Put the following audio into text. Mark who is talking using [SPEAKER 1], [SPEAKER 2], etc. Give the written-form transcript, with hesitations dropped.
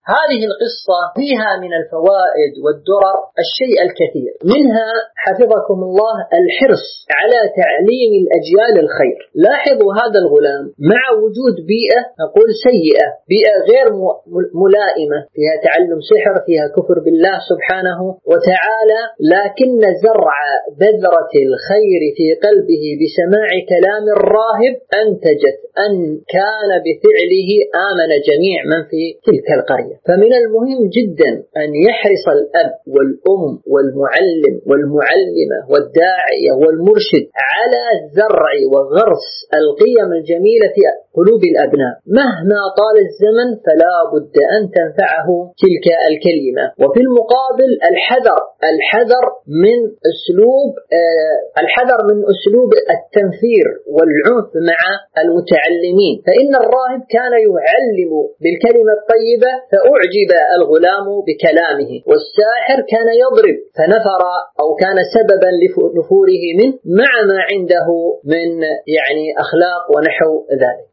[SPEAKER 1] هذه القصة فيها من الفوائد والدرر الشيء الكثير، منها حفظكم الله الحرص على تعليم الأجيال الخير. لاحظوا هذا الغلام مع وجود بيئة نقول سيئة، بيئة غير ملائمة، فيها تعلم سحر، فيها كفر بالله سبحانه وتعالى، لكن زرع بذرة الخير في قلبه بسماع كلام الراهب أنتجت أن كان بفعله آمن جميع من في تلك القرية. فمن المهم جدا أن يحرص الأب والأم والمعلم والمعلمة والداعية والمرشد على زرع وغرس القيم الجميلة في قلوب الأبناء، مهما طال الزمن فلا بد أن تنفعه تلك الكلمة. وفي المقابل الحذر من أسلوب التنفير والعنف مع المتعلمين، فإن الراهب كان يعلم بالكلمة الطيبة فأعجب الغلام بكلامه، والساحر كان يضرب فنفر أو كان سببا لنفوره منه مع ما عنده من أخلاق ونحو ذلك.